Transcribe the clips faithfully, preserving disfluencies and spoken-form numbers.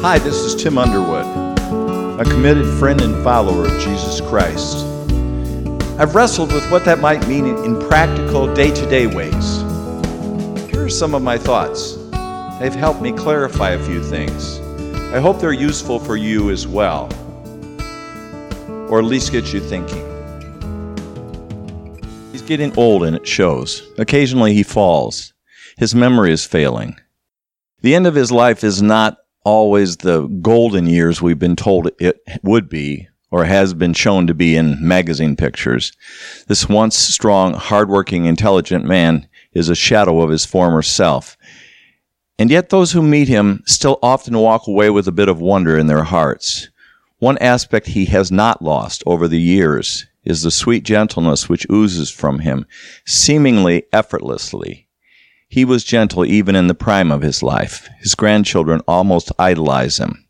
Hi, this is Tim Underwood, a committed friend and follower of Jesus Christ. I've wrestled with what that might mean in practical, day-to-day ways. Here are some of my thoughts. They've helped me clarify a few things. I hope they're useful for you as well, or at least get you thinking. He's getting old and it shows. Occasionally he falls. His memory is failing. The end of his life is not always the golden years we've been told it would be, or has been shown to be in magazine pictures. This once strong, hardworking, intelligent man is a shadow of his former self. And yet those who meet him still often walk away with a bit of wonder in their hearts. One aspect he has not lost over the years is the sweet gentleness which oozes from him, seemingly effortlessly. He was gentle even in the prime of his life. His grandchildren almost idolize him.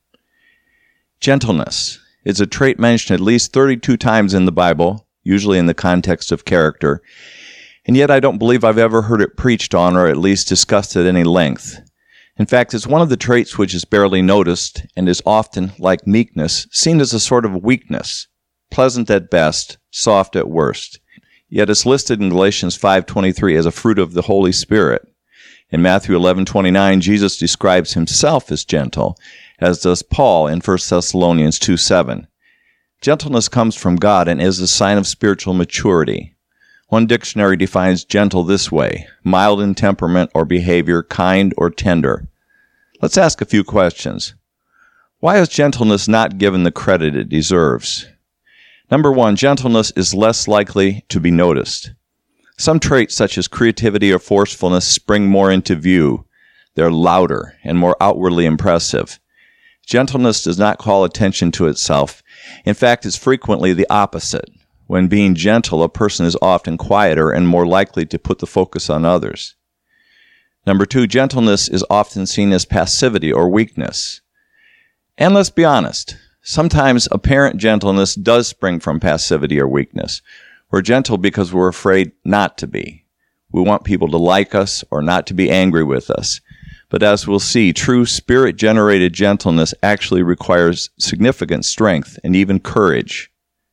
Gentleness is a trait mentioned at least thirty-two times in the Bible, usually in the context of character, and yet I don't believe I've ever heard it preached on or at least discussed at any length. In fact, it's one of the traits which is barely noticed and is often, like meekness, seen as a sort of weakness, pleasant at best, soft at worst. Yet it's listed in Galatians five twenty-three as a fruit of the Holy Spirit. In Matthew eleven twenty-nine, Jesus describes himself as gentle, as does Paul in First Thessalonians two seven. Gentleness comes from God and is a sign of spiritual maturity. One dictionary defines gentle this way: mild in temperament or behavior, kind or tender. Let's ask a few questions. Why is gentleness not given the credit it deserves? Number one, gentleness is less likely to be noticed. Some traits such as creativity or forcefulness spring more into view. They're louder and more outwardly impressive. Gentleness does not call attention to itself. In fact, it's frequently the opposite. When being gentle, a person is often quieter and more likely to put the focus on others. Number two, gentleness is often seen as passivity or weakness. And let's be honest, sometimes apparent gentleness does spring from passivity or weakness. We're gentle because we're afraid not to be. We want people to like us or not to be angry with us. But as we'll see, true spirit-generated gentleness actually requires significant strength and even courage.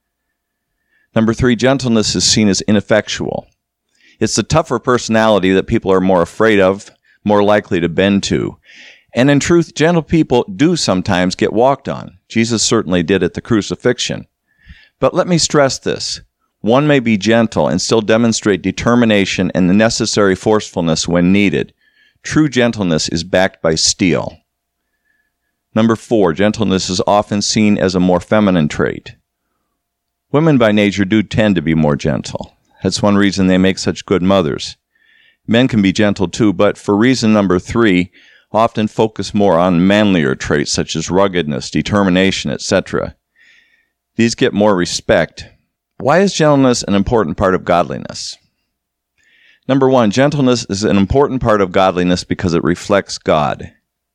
Number three, gentleness is seen as ineffectual. It's the tougher personality that people are more afraid of, more likely to bend to. And in truth, gentle people do sometimes get walked on. Jesus certainly did at the crucifixion. But let me stress this. One may be gentle and still demonstrate determination and the necessary forcefulness when needed. True gentleness is backed by steel. Number four, gentleness is often seen as a more feminine trait. Women by nature do tend to be more gentle. That's one reason they make such good mothers. Men can be gentle too, but for reason number three, often focus more on manlier traits such as ruggedness, determination, et cetera. These get more respect. Why is gentleness an important part of godliness? Number one, gentleness is an important part of godliness because it reflects God.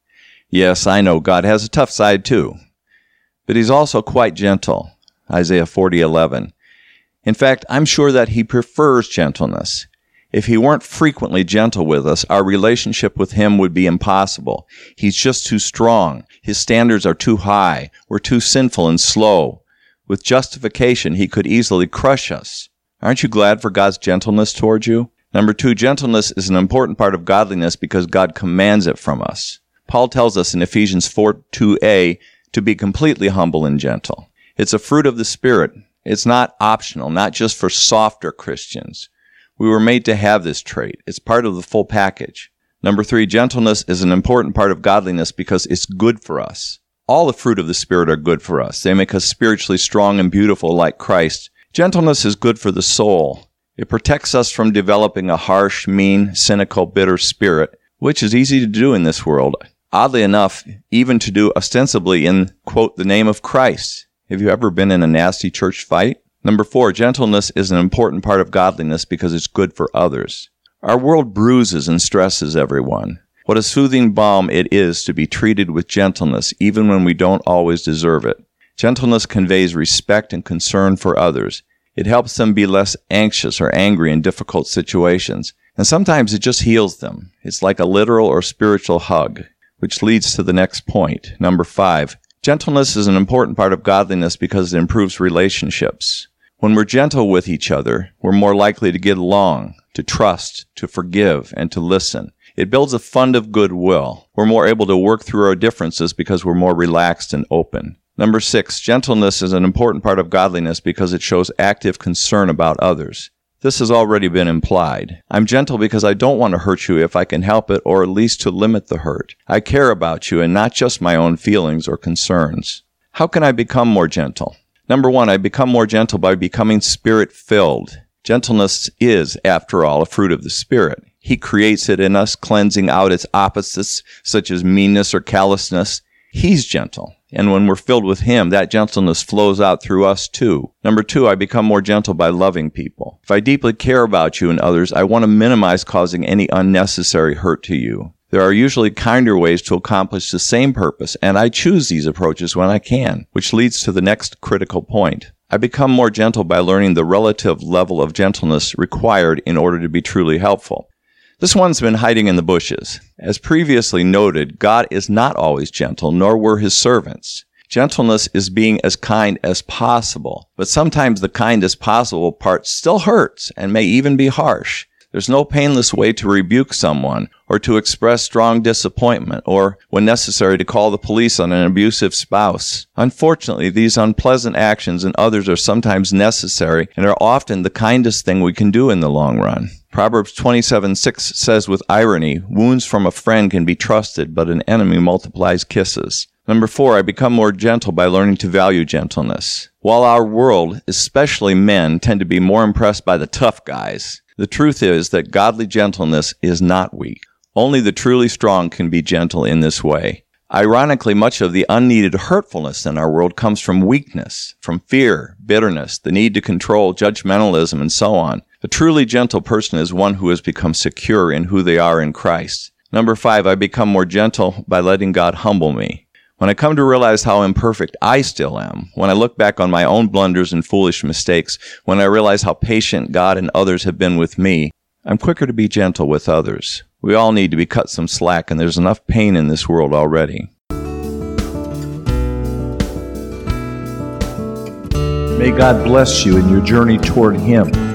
Yes, I know God has a tough side too, but he's also quite gentle. Isaiah forty eleven. In fact, I'm sure that he prefers gentleness. If he weren't frequently gentle with us, our relationship with him would be impossible. He's just too strong. His standards are too high. We're too sinful and slow. With justification, he could easily crush us. Aren't you glad for God's gentleness towards you? Number two, gentleness is an important part of godliness because God commands it from us. Paul tells us in Ephesians four two a to be completely humble and gentle. It's a fruit of the Spirit. It's not optional, not just for softer Christians. We were made to have this trait. It's part of the full package. Number three, gentleness is an important part of godliness because it's good for us. All the fruit of the Spirit are good for us. They make us spiritually strong and beautiful like Christ. Gentleness is good for the soul. It protects us from developing a harsh, mean, cynical, bitter spirit, which is easy to do in this world. Oddly enough, even to do ostensibly in, quote, the name of Christ. Have you ever been in a nasty church fight? Number four, gentleness is an important part of godliness because it's good for others. Our world bruises and stresses everyone. What a soothing balm it is to be treated with gentleness, even when we don't always deserve it. Gentleness conveys respect and concern for others. It helps them be less anxious or angry in difficult situations. And sometimes it just heals them. It's like a literal or spiritual hug. which leads to the next point. Number five, gentleness is an important part of godliness because it improves relationships. When we're gentle with each other, we're more likely to get along, to trust, to forgive, and to listen. It builds a fund of goodwill. We're more able to work through our differences because we're more relaxed and open. Number six, gentleness is an important part of godliness because it shows active concern about others. This has already been implied. I'm gentle because I don't want to hurt you if I can help it, or at least to limit the hurt. I care about you and not just my own feelings or concerns. How can I become more gentle? Number one, I become more gentle by becoming Spirit-filled. Gentleness is, after all, a fruit of the Spirit. He creates it in us, cleansing out its opposites, such as meanness or callousness. He's gentle. And when we're filled with Him, that gentleness flows out through us too. Number two, I become more gentle by loving people. If I deeply care about you and others, I want to minimize causing any unnecessary hurt to you. There are usually kinder ways to accomplish the same purpose, and I choose these approaches when I can, which leads to the next critical point. I become more gentle by learning the relative level of gentleness required in order to be truly helpful. This one's been hiding in the bushes. As previously noted, God is not always gentle, nor were His servants. Gentleness is being as kind as possible, but sometimes the kind as possible part still hurts and may even be harsh. There's no painless way to rebuke someone or to express strong disappointment or, when necessary, to call the police on an abusive spouse. Unfortunately, these unpleasant actions and others are sometimes necessary and are often the kindest thing we can do in the long run. Proverbs twenty-seven six says with irony, wounds from a friend can be trusted, but an enemy multiplies kisses. Number four, I become more gentle by learning to value gentleness. While our world, especially men, tend to be more impressed by the tough guys, the truth is that godly gentleness is not weak. Only the truly strong can be gentle in this way. Ironically, much of the unneeded hurtfulness in our world comes from weakness, from fear, bitterness, the need to control, judgmentalism, and so on. A truly gentle person is one who has become secure in who they are in Christ. Number five, I become more gentle by letting God humble me. When I come to realize how imperfect I still am, when I look back on my own blunders and foolish mistakes, when I realize how patient God and others have been with me, I'm quicker to be gentle with others. We all need to be cut some slack, and there's enough pain in this world already. May God bless you in your journey toward Him.